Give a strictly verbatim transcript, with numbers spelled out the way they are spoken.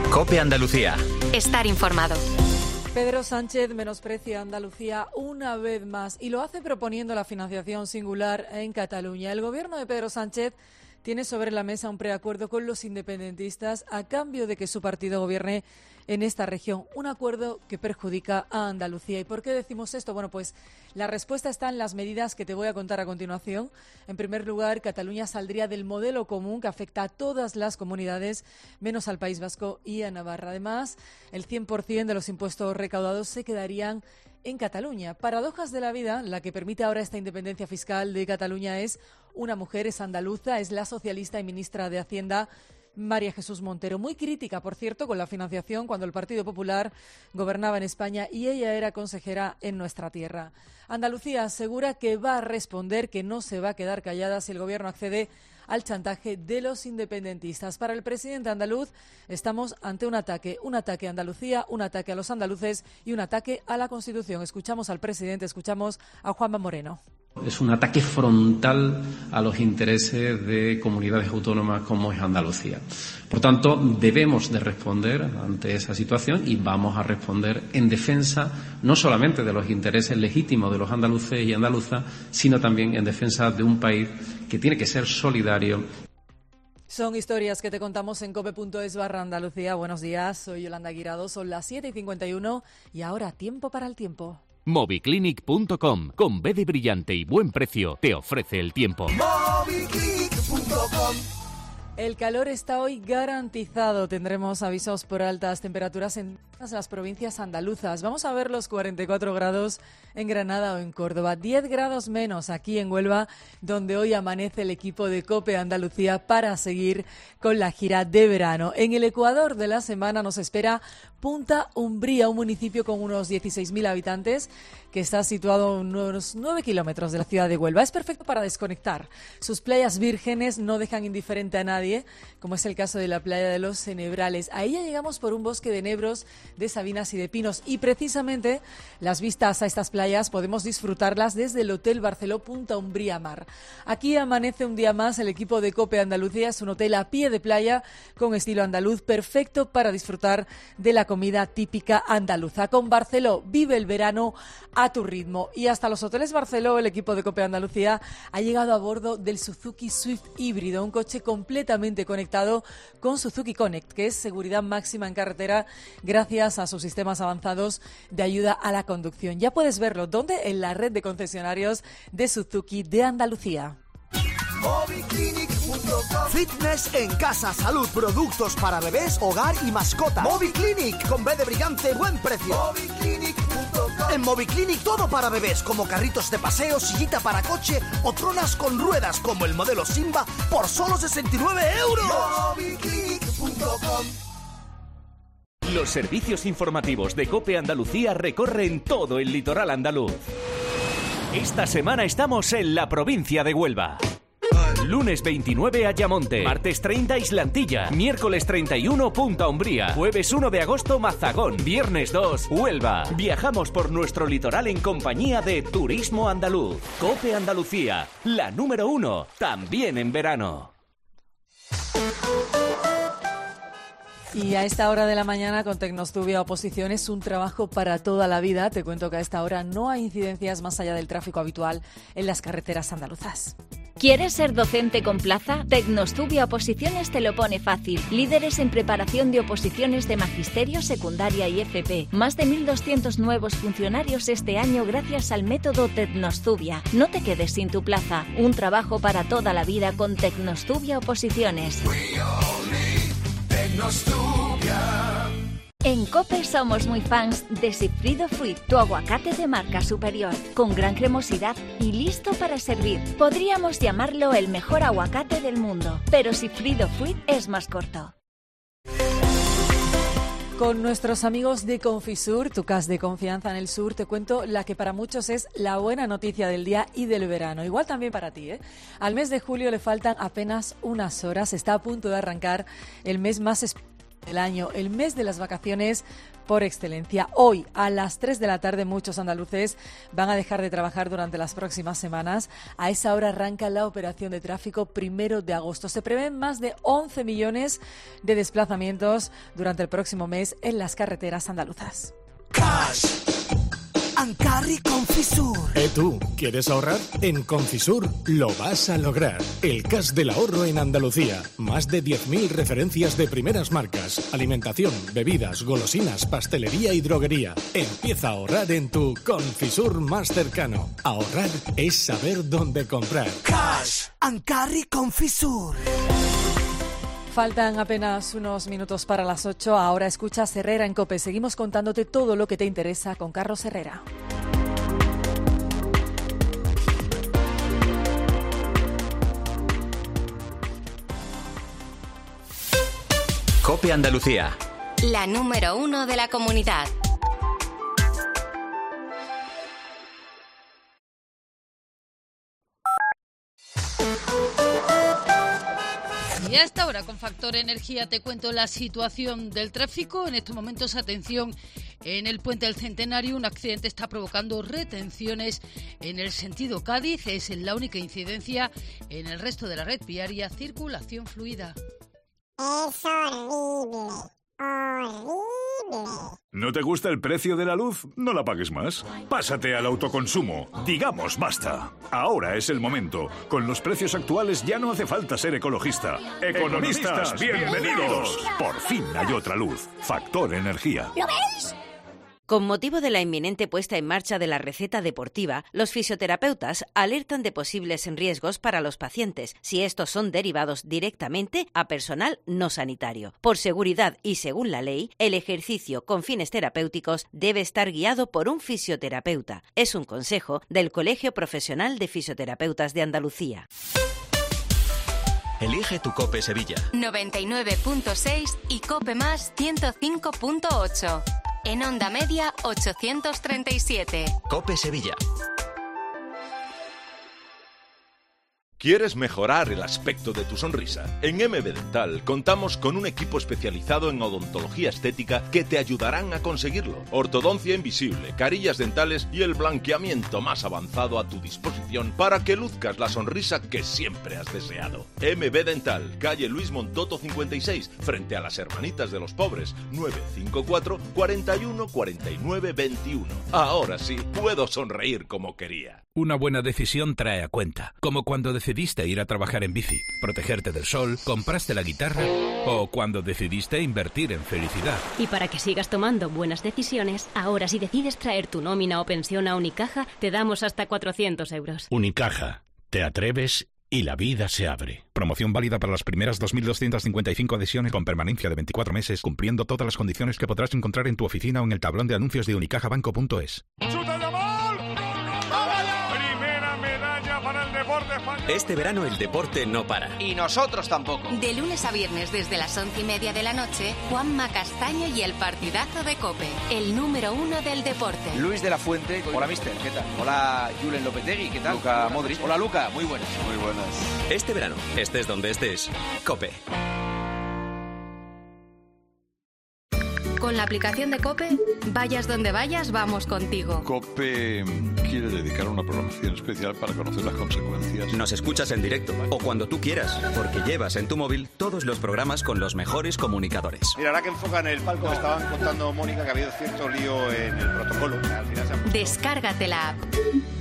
COPE Andalucía. Estar informado. Pedro Sánchez menosprecia a Andalucía una vez más y lo hace proponiendo la financiación singular en Cataluña. El gobierno de Pedro Sánchez tiene sobre la mesa un preacuerdo con los independentistas a cambio de que su partido gobierne en esta región. Un acuerdo que perjudica a Andalucía. ¿Y por qué decimos esto? Bueno, pues la respuesta está en las medidas que te voy a contar a continuación. En primer lugar, Cataluña saldría del modelo común que afecta a todas las comunidades, menos al País Vasco y a Navarra. Además, el cien por ciento de los impuestos recaudados se quedarían en Cataluña. Paradojas de la vida, la que permite ahora esta independencia fiscal de Cataluña es una mujer, es andaluza, es la socialista y ministra de Hacienda, María Jesús Montero, muy crítica, por cierto, con la financiación cuando el Partido Popular gobernaba en España y ella era consejera en nuestra tierra. Andalucía asegura que va a responder, que no se va a quedar callada si el gobierno accede al chantaje de los independentistas. Para el presidente andaluz estamos ante un ataque, un ataque a Andalucía, un ataque a los andaluces y un ataque a la Constitución. Escuchamos al presidente, escuchamos a Juanma Moreno. Es un ataque frontal a los intereses de comunidades autónomas como es Andalucía. Por tanto, debemos de responder ante esa situación y vamos a responder en defensa no solamente de los intereses legítimos de los andaluces y andaluzas, sino también en defensa de un país que tiene que ser solidario. Son historias que te contamos en cope punto es barra Andalucía. Buenos días, soy Yolanda Guirado, son las siete y cincuenta y uno y ahora tiempo para el tiempo. Moviclinic punto com, con B de brillante y buen precio, te ofrece el tiempo. Moviclinic punto com. El calor está hoy garantizado. Tendremos avisos por altas temperaturas en todas las provincias andaluzas. Vamos a ver los cuarenta y cuatro grados en Granada o en Córdoba. diez grados menos aquí en Huelva, donde hoy amanece el equipo de COPE Andalucía para seguir con la gira de verano. En el Ecuador de la semana nos espera Punta Umbría, un municipio con unos dieciséis mil habitantes que está situado a unos nueve kilómetros de la ciudad de Huelva. Es perfecto para desconectar. Sus playas vírgenes no dejan indiferente a nadie, como es el caso de la playa de los Cenebrales. A ella llegamos por un bosque de enebros, de sabinas y de pinos, y precisamente las vistas a estas playas podemos disfrutarlas desde el Hotel Barceló Punta Umbría Mar. Aquí amanece un día más el equipo de COPE Andalucía. Es un hotel a pie de playa con estilo andaluz, perfecto para disfrutar de la comida típica andaluza. Con Barceló vive el verano a tu ritmo. Y hasta los hoteles Barceló, el equipo de COPE Andalucía ha llegado a bordo del Suzuki Swift híbrido, un coche completamente conectado con Suzuki Connect, que es seguridad máxima en carretera gracias a sus sistemas avanzados de ayuda a la conducción. Ya puedes verlo. ¿Dónde? En la red de concesionarios de Suzuki de Andalucía. Moviclinic punto com. Fitness en casa, salud, productos para bebés, hogar y mascotas. Moviclinic, con B de brillante, buen precio. Moviclinic punto com. En Moviclinic todo para bebés, como carritos de paseo, sillita para coche o tronas con ruedas, como el modelo Simba, por solo sesenta y nueve euros. Moviclinic punto com. Los servicios informativos de COPE Andalucía recorren todo el litoral andaluz. Esta semana estamos en la provincia de Huelva. Lunes veintinueve Ayamonte, martes treinta Islantilla, miércoles treinta y uno Punta Umbría, jueves uno de agosto Mazagón, viernes dos Huelva. Viajamos por nuestro litoral en compañía de Turismo Andaluz. COPE Andalucía, la número uno, también en verano. Y a esta hora de la mañana con Tecnostubia Oposición es un trabajo para toda la vida. Te cuento que a esta hora no hay incidencias más allá del tráfico habitual en las carreteras andaluzas. ¿Quieres ser docente con plaza? Tecnostubia Oposiciones te lo pone fácil. Líderes en preparación de oposiciones de magisterio, secundaria y F P. Más de mil doscientos nuevos funcionarios este año gracias al método Tecnostubia. No te quedes sin tu plaza. Un trabajo para toda la vida con Tecnostubia Oposiciones. En COPE somos muy fans de Sigfrido Fruit, tu aguacate de marca superior, con gran cremosidad y listo para servir. Podríamos llamarlo el mejor aguacate del mundo, pero Sigfrido Fruit es más corto. Con nuestros amigos de Confisur, tu casa de confianza en el sur, te cuento la que para muchos es la buena noticia del día y del verano. Igual también para ti, ¿eh? Al mes de julio le faltan apenas unas horas. Está a punto de arrancar el mes más especial del año, el mes de las vacaciones por excelencia. Hoy, a las tres de la tarde, muchos andaluces van a dejar de trabajar durante las próximas semanas. A esa hora arranca la operación de tráfico primero de agosto. Se prevén más de once millones de desplazamientos durante el próximo mes en las carreteras andaluzas. Cash and Carry Confisur. ¿Eh tú? ¿Quieres ahorrar? En Confisur lo vas a lograr. El cash del ahorro en Andalucía. Más de diez mil referencias de primeras marcas. Alimentación, bebidas, golosinas, pastelería y droguería. Empieza a ahorrar en tu Confisur más cercano. Ahorrar es saber dónde comprar. Cash and Carry Confisur. Faltan apenas unos minutos para las ocho. Ahora escuchas Herrera en COPE. Seguimos contándote todo lo que te interesa con Carlos Herrera. COPE Andalucía. La número uno de la comunidad. Y a esta hora, con Factor Energía, te cuento la situación del tráfico. En estos momentos, atención, en el Puente del Centenario, un accidente está provocando retenciones en el sentido Cádiz. Es la única incidencia. En el resto de la red viaria, circulación fluida. Es horrible, horrible. ¿No te gusta el precio de la luz? No la pagues más. Pásate al autoconsumo. Digamos basta. Ahora es el momento. Con los precios actuales ya no hace falta ser ecologista. ¡Economistas, bienvenidos! Por fin hay otra luz. Factor Energía. ¿Lo veis? Con motivo de la inminente puesta en marcha de la receta deportiva, los fisioterapeutas alertan de posibles riesgos para los pacientes si estos son derivados directamente a personal no sanitario. Por seguridad y según la ley, el ejercicio con fines terapéuticos debe estar guiado por un fisioterapeuta. Es un consejo del Colegio Profesional de Fisioterapeutas de Andalucía. Elige tu COPE Sevilla. noventa y nueve punto seis y COPE Más ciento cinco punto ocho. En onda media ochocientos treinta y siete. COPE Sevilla. ¿Quieres mejorar el aspecto de tu sonrisa? En M B Dental contamos con un equipo especializado en odontología estética que te ayudarán a conseguirlo. Ortodoncia invisible, carillas dentales y el blanqueamiento más avanzado a tu disposición para que luzcas la sonrisa que siempre has deseado. M B Dental, calle Luis Montoto cincuenta y seis, frente a las Hermanitas de los Pobres, nueve cinco cuatro, cuatro uno, cuatro nueve dos uno. Ahora sí, puedo sonreír como quería. Una buena decisión trae a cuenta, como cuando decidiste ir a trabajar en bici, protegerte del sol, compraste la guitarra o cuando decidiste invertir en felicidad. Y para que sigas tomando buenas decisiones, ahora si decides traer tu nómina o pensión a Unicaja, te damos hasta cuatrocientos euros. Unicaja, te atreves y la vida se abre. Promoción válida para las primeras dos mil doscientas cincuenta y cinco adhesiones con permanencia de veinticuatro meses, cumpliendo todas las condiciones que podrás encontrar en tu oficina o en el tablón de anuncios de unicajabanco punto es. Este verano el deporte no para. Y nosotros tampoco. De lunes a viernes desde las once y media de la noche, Juanma Castaño y el partidazo de COPE, el número uno del deporte. Luis de la Fuente. Hola, mister, ¿qué tal? Hola, Julen Lopetegui, ¿qué tal? Luka Modric. Hola, Luka, muy buenas. Muy buenas. Este verano, estés donde estés, COPE. Con la aplicación de COPE, vayas donde vayas, vamos contigo. COPE quiere dedicar una programación especial para conocer las consecuencias. Nos escuchas en directo o cuando tú quieras, porque llevas en tu móvil todos los programas con los mejores comunicadores. Mira, ahora que enfocan el palco, me estaban contando, Mónica, que ha habido cierto lío en el protocolo. Al final se ha... Descárgate la app.